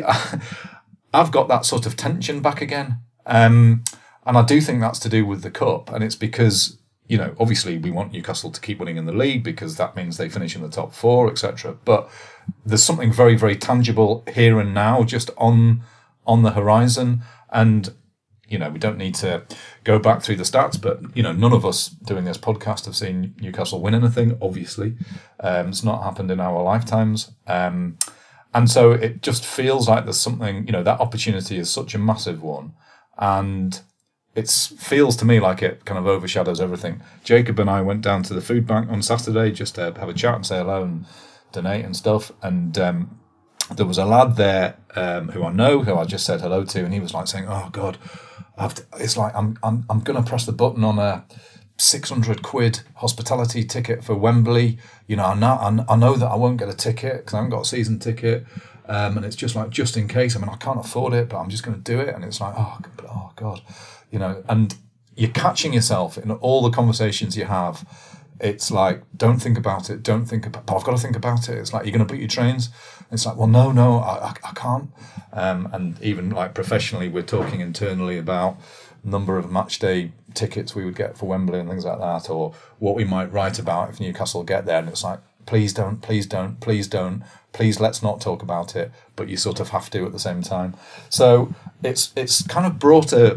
I've got that sort of tension back again, um, and I do think that's to do with the cup, and it's because, you know, obviously we want Newcastle to keep winning in the league because that means they finish in the top four, et cetera. But there's something very, very tangible here and now, just on on the horizon. And, you know, we don't need to go back through the stats, but, you know, none of us doing this podcast have seen Newcastle win anything, obviously. Um, it's not happened in our lifetimes. Um, and so it just feels like there's something, you know, that opportunity is such a massive one. And it feels to me like it kind of overshadows everything. Jacob and I went down to the food bank on Saturday just to have a chat and say hello and donate and stuff. And um, there was a lad there um, who I know, who I just said hello to, and he was like saying, "Oh God, I've, it's like I'm I'm I'm going to press the button on a six hundred quid hospitality ticket for Wembley. You know, I know I know that I won't get a ticket because I haven't got a season ticket." Um, and it's just like, just in case. I mean, I can't afford it, but I'm just going to do it. And it's like, oh, oh God. You know, and you're catching yourself in all the conversations you have. It's like, don't think about it, don't think about it. But I've got to think about it. It's like, you're going to book your trains? It's like, well, no, no, I, I, I can't. Um, and even like professionally, we're talking internally about number of match day tickets we would get for Wembley and things like that, or what we might write about if Newcastle get there. And it's like, please don't, please don't, please don't, please let's not talk about it. But you sort of have to at the same time. So it's it's kind of brought a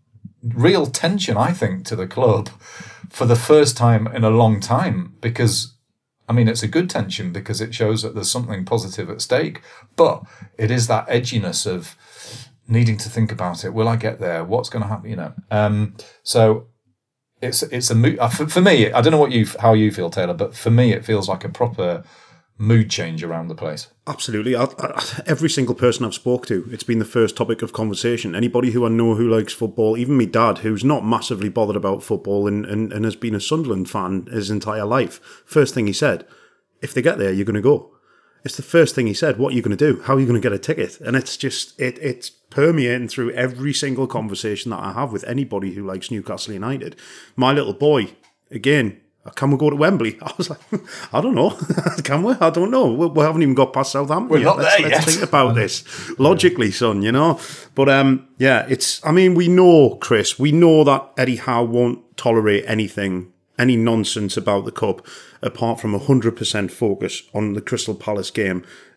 real tension, I think, to the club for the first time in a long time, because, I mean, it's a good tension because it shows that there's something positive at stake, but it is that edginess of needing to think about it. Will I get there? What's going to happen? You know, um, so it's it's a mood for, for me. I don't know what you how you feel, Taylor, but for me, it feels like a proper mood change around the place. Absolutely. I, I, every single person I've spoke to, it's been the first topic of conversation. Anybody who I know who likes football, even me dad, who's not massively bothered about football and, and, and has been a Sunderland fan his entire life, first thing he said, if they get there, you're going to go. It's the first thing he said. What are you going to do? How are you going to get a ticket? And it's just, it it's permeating through every single conversation that I have with anybody who likes Newcastle United. My little boy, again, can we go to Wembley? I was like, I don't know. Can we? I don't know. We, we haven't even got past Southampton We're yet. not let's, there let's yet. think about this logically, son, you know? But um, yeah, it's, I mean, we know, Chris, we know that Eddie Howe won't tolerate anything, any nonsense about the Cup, apart from one hundred percent focus on the Crystal Palace game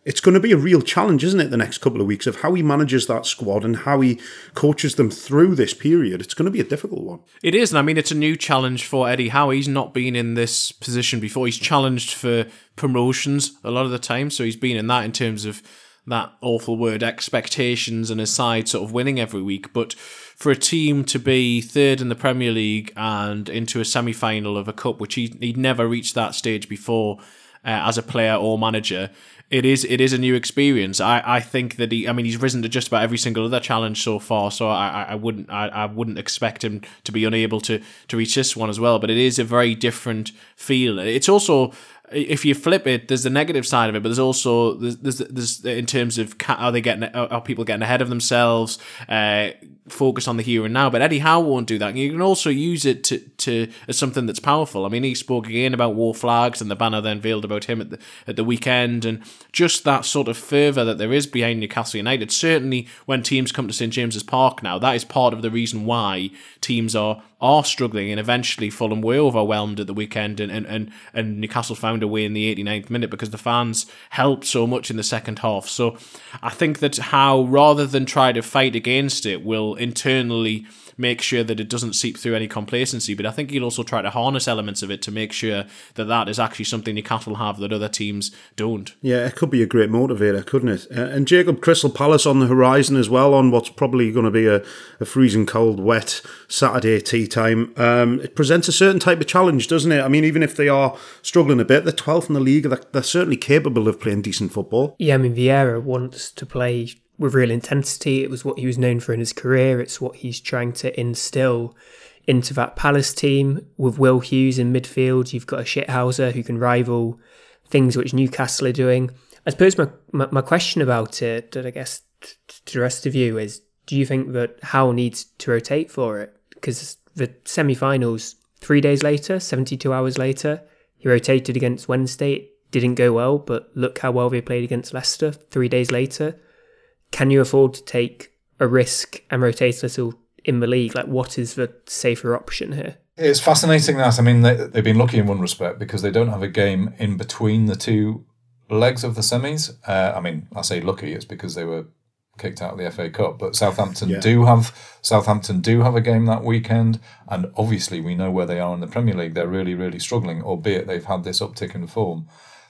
it's going to be a real challenge, isn't it, the next couple of weeks, of how he manages that squad and how he coaches them through this period. It's going to be a difficult one. It is, and I mean, it's a new challenge for Eddie Howe. He's not been in this position before. He's challenged for promotions a lot of the time, so he's been in that in terms of that awful word, expectations, and his side sort of winning every week. But for a team to be third in the Premier League and into a semi-final of a cup, which he, he'd never reached that stage before uh, as a player or manager, It is it is a new experience. I, I think that he I mean he's risen to just about every single other challenge so far, so I, I wouldn't I, I wouldn't expect him to be unable to to reach this one as well. But it is a very different feel. It's also, if you flip it, there's the negative side of it, but there's also there's there's, there's in terms of are they getting are people getting ahead of themselves, uh, focus on the here and now. But Eddie Howe won't do that. You can also use it to to as something that's powerful. I mean, he spoke again about war flags and the banner then veiled about him at the at the weekend, and just that sort of fervour that there is behind Newcastle United. Certainly, when teams come to St James's Park now, that is part of the reason why teams are are struggling, and eventually Fulham were overwhelmed at the weekend, and, and, and, and Newcastle found a way in the eighty-ninth minute because the fans helped so much in the second half. So I think that Howe, rather than try to fight against it, will internally make sure that it doesn't seep through any complacency, but I think he'll also try to harness elements of it to make sure that that is actually something Newcastle have that other teams don't. Yeah, it could be a great motivator, couldn't it? Uh, and Jacob, Crystal Palace on the horizon as well, on what's probably going to be a, a freezing cold, wet Saturday tea time. Um, it presents a certain type of challenge, doesn't it? I mean, even if they are struggling a bit, they're twelfth in the league, they're, they're certainly capable of playing decent football. Yeah, I mean, Vieira wants to play with real intensity. It was what he was known for in his career. It's what he's trying to instill into that Palace team. With Will Hughes in midfield, you've got a Shithouser who can rival things which Newcastle are doing. I suppose my, my, my question about it, that I guess t- to the rest of you, is do you think that Howe needs to rotate for it? Because the semi-finals, three days later, seventy-two hours later, he rotated against Wednesday. It didn't go well, but look how well they played against Leicester three days later. Can you afford to take a risk and rotate a little in the league? Like, what is the safer option here? It's fascinating that. I mean, they, they've been lucky in one respect because they don't have a game in between the two legs of the semis. Uh, I mean, I say lucky, it's because they were kicked out of the F A Cup, but Southampton yeah. do have Southampton do have a game that weekend, and obviously we know where they are in the Premier League. They're really, really struggling, albeit they've had this uptick in form.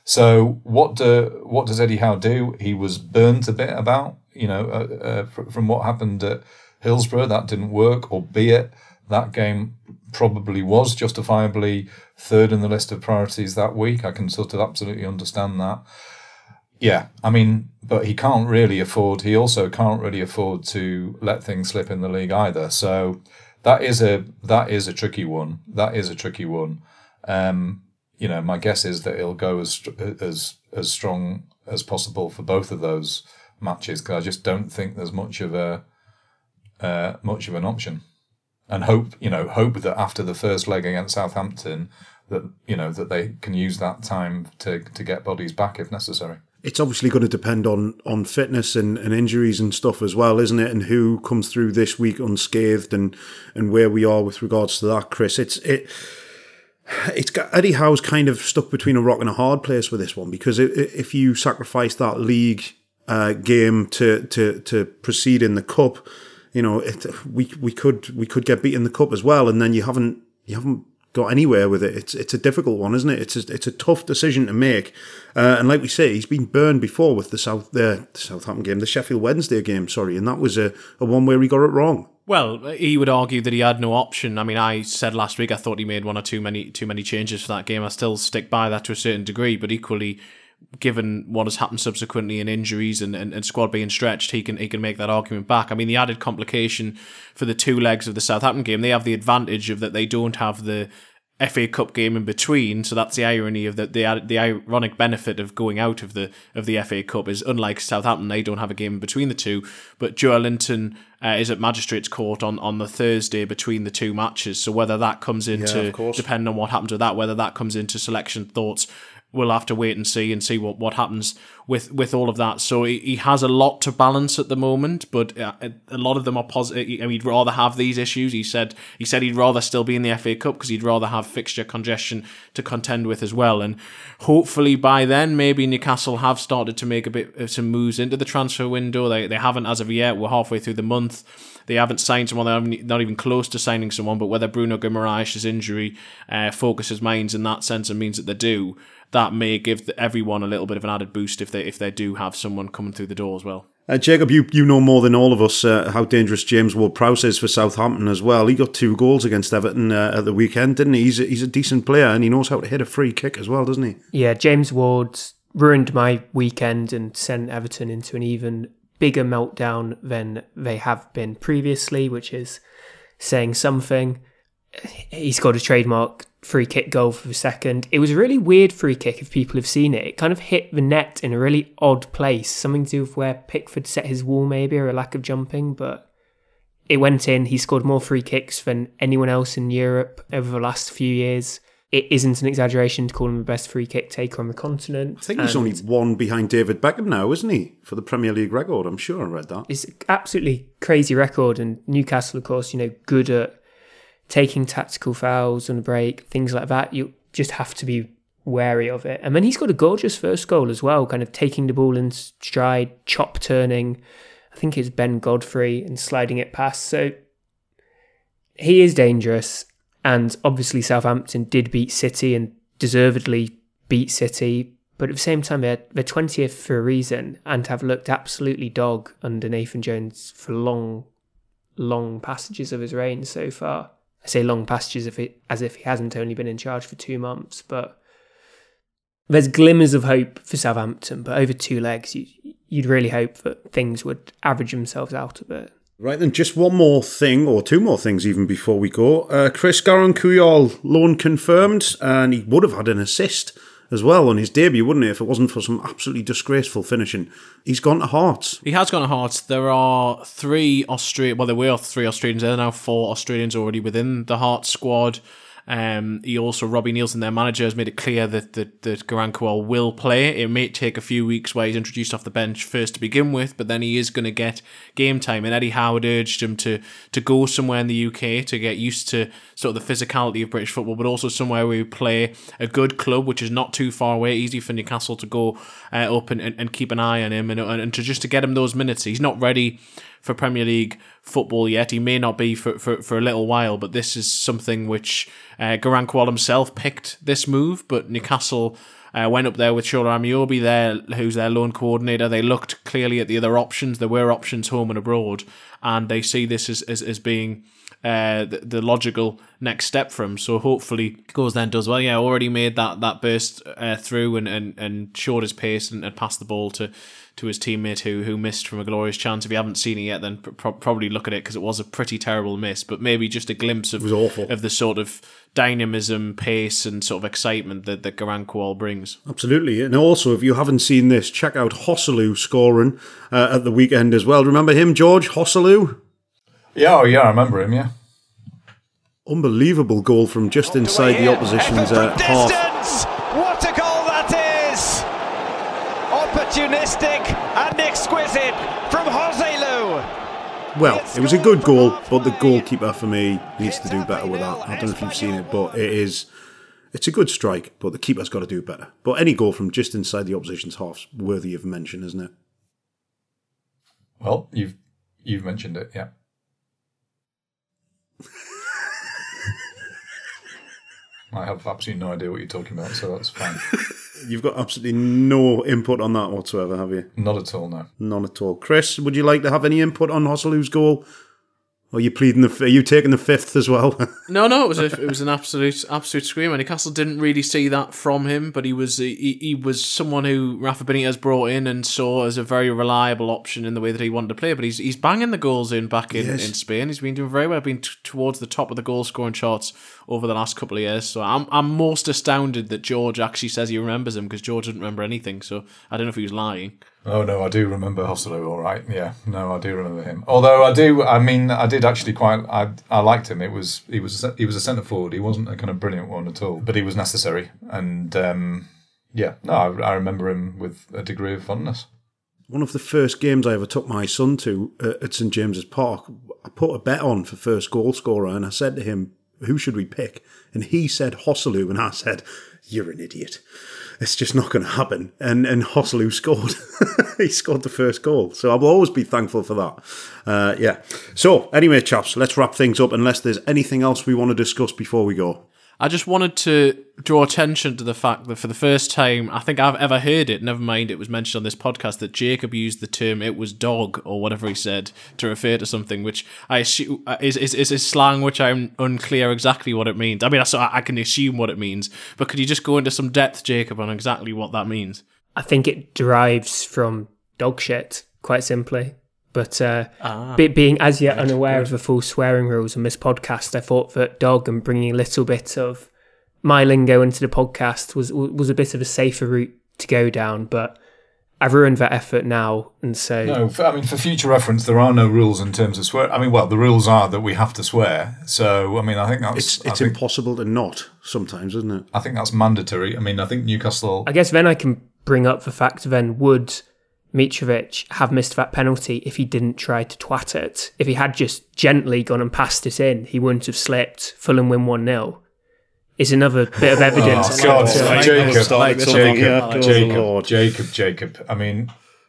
So what do what does Eddie Howe do? He was burnt a bit about, you know, uh, uh, from what happened at Hillsborough. That didn't work, albeit that game probably was justifiably third in the list of priorities that week. I can sort of absolutely understand that. Yeah, I mean, but he can't really afford, he also can't really afford to let things slip in the league either. So that is a that is a tricky one. That is a tricky one. Um, you know, my guess is that he'll go as as as strong as possible for both of those matches, because I just don't think there's much of a uh, much of an option. And hope, you know, hope that after the first leg against Southampton, that you know that they can use that time to to get bodies back if necessary. It's obviously going to depend on on fitness and, and injuries and stuff as well, isn't it? And who comes through this week unscathed, and and where we are with regards to that, Chris. It's it. It's got Eddie Howe's kind of stuck between a rock and a hard place with this one, because if you sacrifice that league uh, game to to to proceed in the cup, you know, it, we we could we could get beat in the cup as well, and then you haven't you haven't got anywhere with it. It's it's a difficult one, isn't it? It's a, it's a tough decision to make, uh, and like we say, he's been burned before with the South the, the Southampton game, the Sheffield Wednesday game, sorry, and that was a, a one where he got it wrong. Well, he would argue that he had no option. I mean, I said last week I thought he made one or too many too many changes for that game. I still stick by that to a certain degree, but equally, given what has happened subsequently in injuries and, and, and squad being stretched, he can he can make that argument back. I mean, the added complication for the two legs of the Southampton game, they have the advantage of that they don't have the F A Cup game in between, so that's the irony of the, the the ironic benefit of going out of the of the F A Cup is, unlike Southampton, they don't have a game in between the two. But Joelinton uh, is at Magistrates Court on, on the Thursday between the two matches, so whether that comes into, yeah, depending on what happens with that, whether that comes into selection thoughts we'll have to wait and see and see what, what happens with, with all of that. So he, he has a lot to balance at the moment, but a, a lot of them are positive. He'd rather have these issues. He said he said he'd rather still be in the F A Cup because he'd rather have fixture congestion to contend with as well. And hopefully by then, maybe Newcastle have started to make a bit of some moves into the transfer window. They they haven't as of yet. We're halfway through the month. They haven't signed someone. They're not even close to signing someone. But whether Bruno Guimaraes' injury uh, focuses minds in that sense and means that they do, that may give everyone a little bit of an added boost if they if they do have someone coming through the door as well. Uh, Jacob, you, you know more than all of us uh, how dangerous James Ward-Prowse is for Southampton as well. He got two goals against Everton uh, at the weekend, didn't he? He's a, he's a decent player and he knows how to hit a free kick as well, doesn't he? Yeah, James Ward ruined my weekend and sent Everton into an even bigger meltdown than they have been previously, which is saying something. He scored a trademark free kick goal for the second. It was a really weird free kick if people have seen it. It kind of hit the net in a really odd place, something to do with where Pickford set his wall maybe, or a lack of jumping, but it went in. He scored more free kicks than anyone else in Europe over the last few years. It isn't an exaggeration to call him the best free kick taker on the continent. I think he's only one behind David Beckham now, isn't he? For the Premier League record, I'm sure I read that. It's an absolutely crazy record, and Newcastle, of course, you know, good at taking tactical fouls on the break, things like that. You just have to be wary of it. And then he's got a gorgeous first goal as well, kind of taking the ball in stride, chop turning. I think it's Ben Godfrey and sliding it past. So he is dangerous. And obviously Southampton did beat City and deservedly beat City. But at the same time, they're, they're twentieth for a reason and have looked absolutely dog under Nathan Jones for long, long passages of his reign so far. I say long passages if it, as if he hasn't only been in charge for two months, but there's glimmers of hope for Southampton, but over two legs, you, you'd really hope that things would average themselves out a bit. Right, then just one more thing, or two more things even before we go. Uh, Chris Garan-Kuyal, loan confirmed, and he would have had an assist as well on his debut, wouldn't he, if it wasn't for some absolutely disgraceful finishing. He's gone to Hearts. He has gone to Hearts. There are three Australian, well, there were three Australians. There are now four Australians already within the Hearts squad. Um, he also, Robbie Nielsen, their manager, has made it clear that, that, that Garan-Kuyal will play. It may take a few weeks where he's introduced off the bench first to begin with, but then he is going to get game time. And Eddie Howard urged him to to go somewhere in the U K to get used to sort of the physicality of British football, but also somewhere where we play a good club, which is not too far away, easy for Newcastle to go uh, up and, and, and keep an eye on him and, and to just to get him those minutes. He's not ready for Premier League football yet. He may not be for, for, for a little while, but this is something which uh, Garan-Kuyal himself picked this move, but Newcastle uh, went up there with Shola Amiobi there, who's their loan coordinator. They looked clearly at the other options. There were options home and abroad, and they see this as, as, as being uh, the, the logical next step for him. So hopefully goes then does well. Yeah, already made that that burst uh, through and, and, and showed his pace and, and passed the ball to to his teammate who who missed from a glorious chance. If you haven't seen it yet, then pro- probably look at it because it was a pretty terrible miss, but maybe just a glimpse of, of the sort of dynamism, pace and sort of excitement that, that Garan-Kuyal brings. Absolutely. And also, if you haven't seen this, check out Hosselu scoring uh, at the weekend as well. Remember him, George? Hosselu? Yeah, oh yeah, I remember him, yeah. Unbelievable goal from just inside the opposition's uh, half. What a goal that is! Opportunistic and exquisite from Hosselu. Well, it was a good goal, but the goalkeeper for me needs to do better with that. I don't know if you've seen it, but it is it's a good strike, but the keeper's got to do better. But any goal from just inside the opposition's half's worthy of mention, isn't it? Well, you've you've mentioned it, yeah. I have absolutely no idea what you're talking about, so that's fine. You've got absolutely no input on that whatsoever, have you? Not at all, no. None at all. Chris, would you like to have any input on Hosselu's goal? Or are you pleading the? Are you taking the fifth as well? no, no, it was a, it was an absolute absolute screamer. Newcastle didn't really see that from him, but he was he, he was someone who Rafa Benitez brought in and saw as a very reliable option in the way that he wanted to play. But he's he's banging the goals in back in, yes. in Spain. He's been doing very well. Been t- towards the top of the goal scoring charts over the last couple of years. So I'm I'm most astounded that George actually says he remembers him, because George didn't remember anything. So I don't know if he was lying. Oh no, I do remember Hosselu, all right. Yeah, no, I do remember him. Although I do, I mean, I did actually quite, I I liked him. It was he was he was a centre forward. He wasn't a kind of brilliant one at all, but he was necessary. And um, Yeah, no, I, I remember him with a degree of fondness. One of the first games I ever took my son to uh, at St James's Park, I put a bet on for first goal scorer, and I said to him, who should we pick? And he said Hosselu, and I said, you're an idiot. It's just not going to happen. And and Hosselu scored. He scored the first goal. So I will always be thankful for that. Uh, yeah. So anyway, chaps, let's wrap things up unless there's anything else we want to discuss before we go. I just wanted to draw attention to the fact that for the first time I think I've ever heard it, never mind it was mentioned on this podcast, that Jacob used the term "it was dog" or whatever he said to refer to something, which I assume is is, is a slang which I'm unclear exactly what it means. I mean, I, I can assume what it means, but could you just go into some depth, Jacob, on exactly what that means? I think it derives from dog shit, quite simply. But uh, ah, be, being as yet unaware good. of the full swearing rules on this podcast, I thought that dog and bringing a little bit of my lingo into the podcast was was a bit of a safer route to go down. But I've ruined that effort now, and so no. For, I mean, for future reference, there are no rules in terms of swear. I mean, well, the rules are that we have to swear. So, I mean, I think that's it's it's think, impossible to not sometimes, isn't it? I think that's mandatory. I mean, I think Newcastle. I guess then I can bring up the fact then would Mitrovic have missed that penalty if he didn't try to twat it? If he had just gently gone and passed it in, he wouldn't have slipped. Fulham win one nil. Is another bit of evidence. Oh, God, uh, Jacob, Jacob, Jacob, Jacob, Jacob, Jacob. I mean,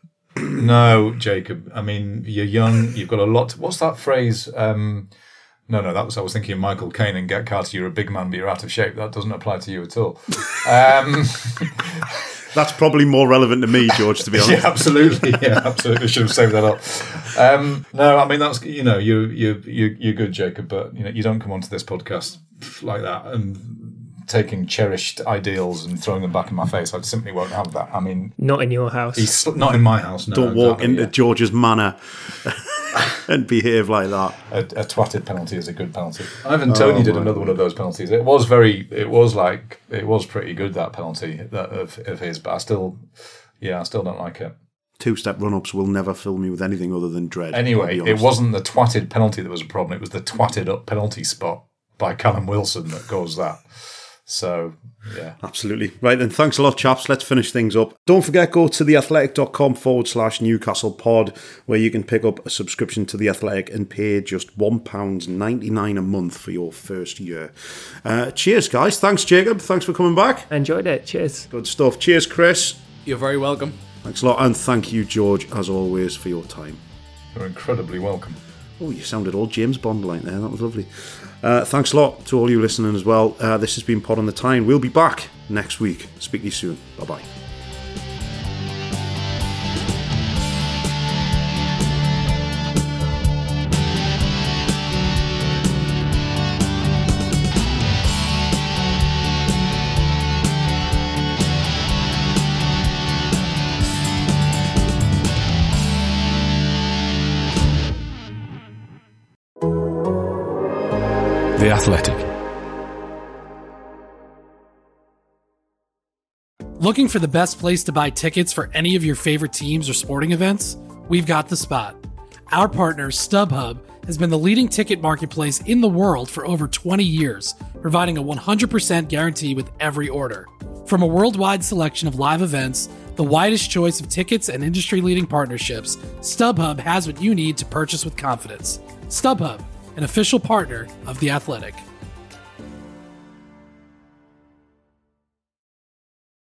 no, Jacob. I mean, you're young. You've got a lot. To, what's that phrase? Um, no, no, that was I was thinking of Michael Caine and Get Carter. You're a big man, but you're out of shape. That doesn't apply to you at all. Um, That's probably more relevant to me, George, to be honest. Yeah, absolutely. Yeah, absolutely. Should have saved that up. Um, no, I mean, that's, you know, you, you, you, you're good, Jacob, but, you know, you don't come onto this podcast like that and taking cherished ideals and throwing them back in my face. I simply won't have that. I mean... Not in your house. He's not in my house, no. Don't walk exactly, into yeah. George's manor and behave like that. A, a twatted penalty is a good penalty. Ivan Toney oh, did another one of those penalties. It was very, it was like, it was pretty good, that penalty that of, of his, but I still, yeah, I still don't like it. Two-step run-ups will never fill me with anything other than dread. Anyway, it wasn't the twatted penalty that was a problem, it was the twatted up penalty spot by Callum Wilson that caused that. So, yeah. Absolutely. Right then, thanks a lot, chaps. Let's finish things up. Don't forget, go to theathletic.com forward slash Newcastle pod, where you can pick up a subscription to The Athletic and pay just one pound ninety-nine a month for your first year. Uh, cheers, guys. Thanks, Jacob. Thanks for coming back. I enjoyed it. Cheers. Good stuff. Cheers, Chris. You're very welcome. Thanks a lot. And thank you, George, as always, for your time. You're incredibly welcome. Oh, you sounded all James Bond-like there. That was lovely. Uh, thanks a lot to all you listening as well. Uh, this has been Pod on the Tyne. We'll be back next week. Speak to you soon. Bye-bye. The Athletic. Looking for the best place to buy tickets for any of your favorite teams or sporting events? We've got the spot. Our partner, StubHub, has been the leading ticket marketplace in the world for over twenty years, providing a one hundred percent guarantee with every order. From a worldwide selection of live events, the widest choice of tickets and industry-leading partnerships, StubHub has what you need to purchase with confidence. StubHub, an official partner of The Athletic.